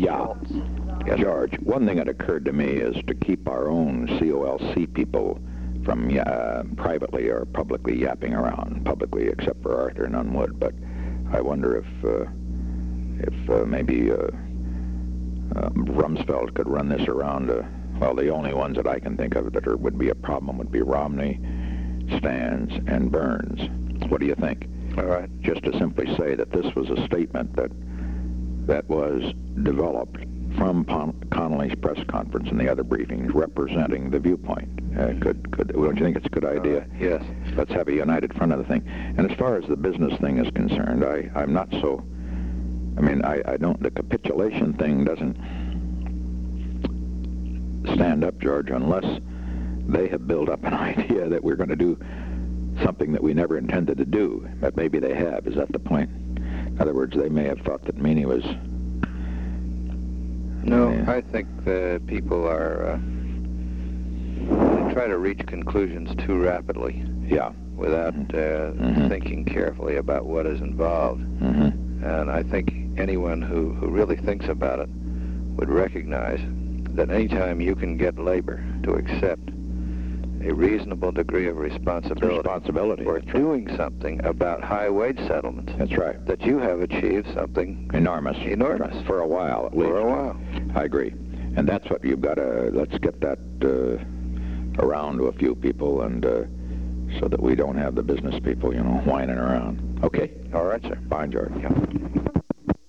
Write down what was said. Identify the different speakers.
Speaker 1: Yeah.
Speaker 2: faults.
Speaker 1: George, one thing that occurred to me is to keep our own COLC people from privately or publicly yapping around, publicly except for Arthur and Unwood, but I wonder if maybe Rumsfeld could run this around. Well, the only ones that I can think of that would be a problem would be Romney, Stans, and Burns. What do you think?
Speaker 3: All right.
Speaker 1: Just to simply say that this was a statement that was developed from Connolly's press conference and the other briefings representing the viewpoint. Don't you think it's a good idea?
Speaker 3: Yes.
Speaker 1: Let's have a united front of the thing. And as far as the business thing is concerned, I'm not so... I mean, I don't... The capitulation thing doesn't stand up, George, unless they have built up an idea that we're going to do something that we never intended to do. But maybe they have. Is that the point? In other words, they may have thought that Meany was...
Speaker 3: No, I think the people are... they try to reach conclusions too rapidly.
Speaker 1: Yeah.
Speaker 3: Without thinking carefully about what is involved. And I think anyone who really thinks about it would recognize that any time you can get labor to accept a reasonable degree of responsibility for doing something about high wage settlements.
Speaker 1: That's right.
Speaker 3: That you have achieved something
Speaker 1: enormous.
Speaker 3: For
Speaker 1: a while, at least.
Speaker 3: For a while.
Speaker 1: I agree. And that's what you've got to... Let's get that around to a few people, and so that we don't have the business people, whining around. Okay?
Speaker 3: All right, sir.
Speaker 1: Fine, George. Yeah.